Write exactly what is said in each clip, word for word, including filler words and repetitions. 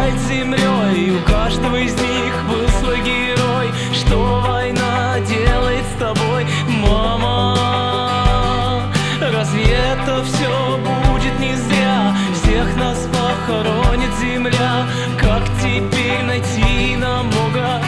дышать землей. У каждого из них был свой герой. Что война делает с тобой, мама? Разве это все будет не зря? Всех нас похоронит земля. Как теперь найти нам Бога?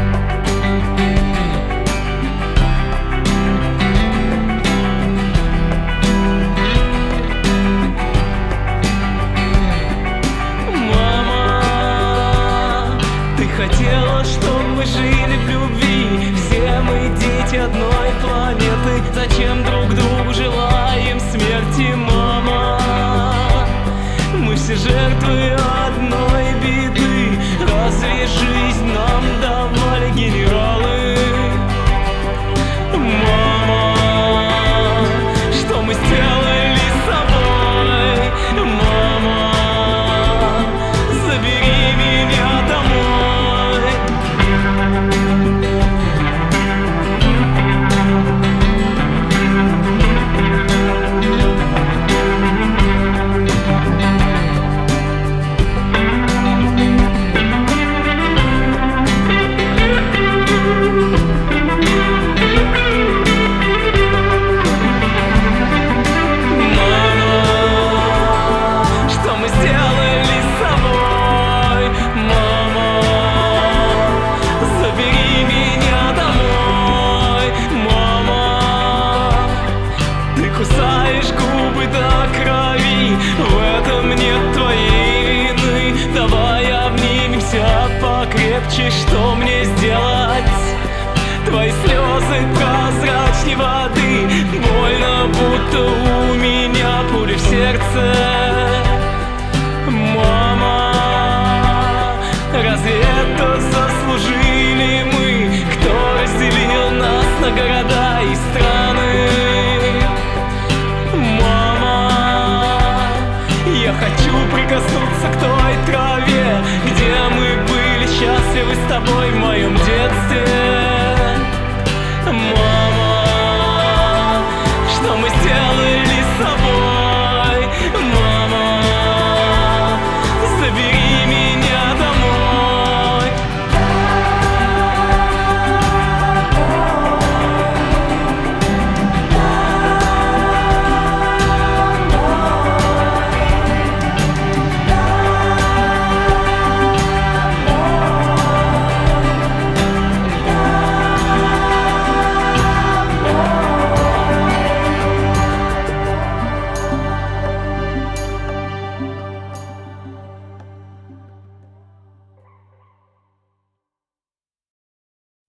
Хотела, чтоб мы жили в любви. Все мы дети одной планеты. Зачем друг другу желаем смерти, мама? Мы все жертвы одной беды. Разве жизнь нам давали генералы? Мама, что мы сделали с собой? Мама, забери меня домой. Кусаешь губы до крови, в этом нет твоей вины. Давай обнимемся покрепче, что мне сделать? Твои слезы прозрачнее воды. Больно, будто у меня пуля в сердце. Мама, разве это заслужил?